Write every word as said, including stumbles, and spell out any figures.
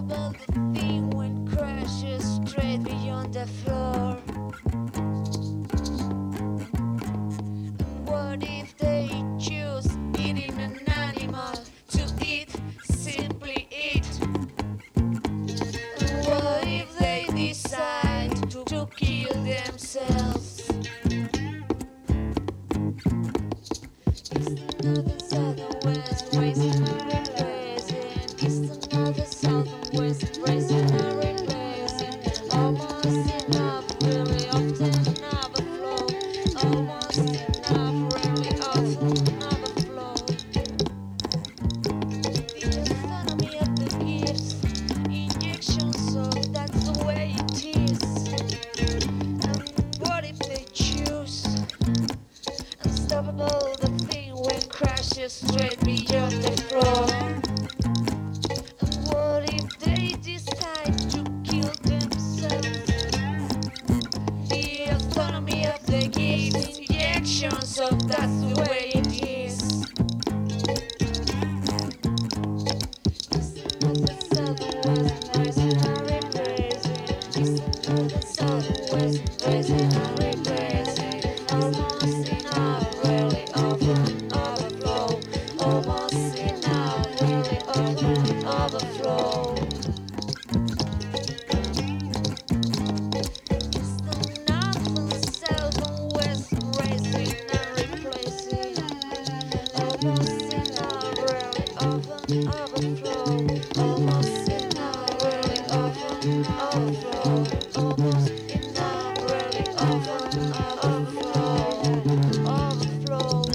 Unstoppable the thing when crashes straight beyond the floor. And what if they choose eating an animal to eat, simply eat? And what if they decide to, to kill themselves? It's another south and west, raising and replacing. It's another south and west, raising and replacing. Almost enough, really often another flow. Almost enough, really often another flow. The economy of the gifts, injections, so that's the way it is. And what if they choose? Unstoppable the thing when crashes straight beyond the floor. And what if they decide to kill themselves? The autonomy of the gifts, injections, so that's the way it is. It's another southern west, raising and replacing. It's another southern west, raising and replacing. Almost enough, really often overflow. Almost enough, really often overflow. It's the north and south and west, raising and replacing. Almost enough, really often overflow. Almost enough, really often overflow. Almost enough, really often overflow. Overflow.